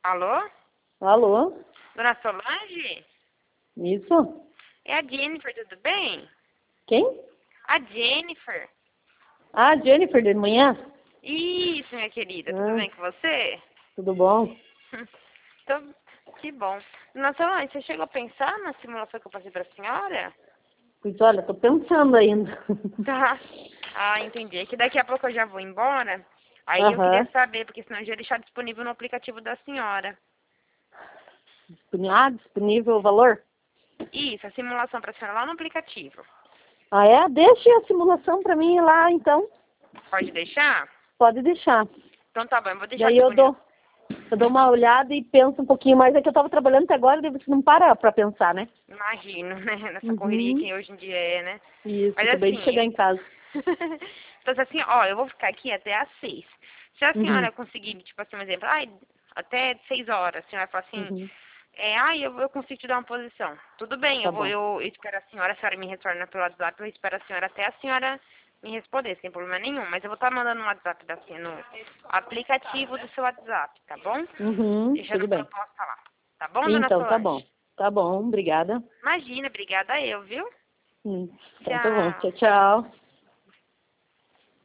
Alô? Alô? Dona Solange? Isso? É a Jennifer, tudo bem? Quem? A Jennifer. Ah, Jennifer, de manhã? Isso, minha querida, tudo bem com você? Tudo bom? Então, que bom. Dona Solange, você chegou a pensar na simulação que eu passei pra senhora? Pois olha, tô pensando ainda. Tá. Ah, entendi. É que daqui a pouco eu já vou embora. Aí eu queria Aham. saber, porque senão eu já ia deixar disponível no aplicativo da senhora. Disponível o valor? Isso, a simulação pra senhora lá no aplicativo. Ah, é? Deixe a simulação pra mim lá, então. Pode deixar? Pode deixar. Então tá bom, eu vou deixar Daí eu disponível. dou uma olhada e penso um pouquinho mais. É que eu tava trabalhando até agora, daí você não para pra pensar, né? Imagino, né? Nessa correria Uhum. que hoje em dia é, né? Isso, Mas acabei de assim, chegar em casa. então assim, ó, eu vou ficar aqui até às 6. Se a Uhum. senhora conseguir, tipo assim, um exemplo, ai, até 6 horas, a senhora fala assim, Uhum. eu consigo te dar uma posição. Tudo bem, Tá bom. eu espero a senhora me retorna pelo WhatsApp, eu espero a senhora até a senhora me responder, sem problema nenhum. Mas eu vou estar mandando no WhatsApp no aplicativo do seu WhatsApp, tá bom? Uhum. Deixando Tudo bem. proposta lá. Tá bom, dona Então, tá bom. Solange? Tá bom, obrigada. Imagina, obrigada eu, viu? Então tá bom. Tchau. Tchau, tchau.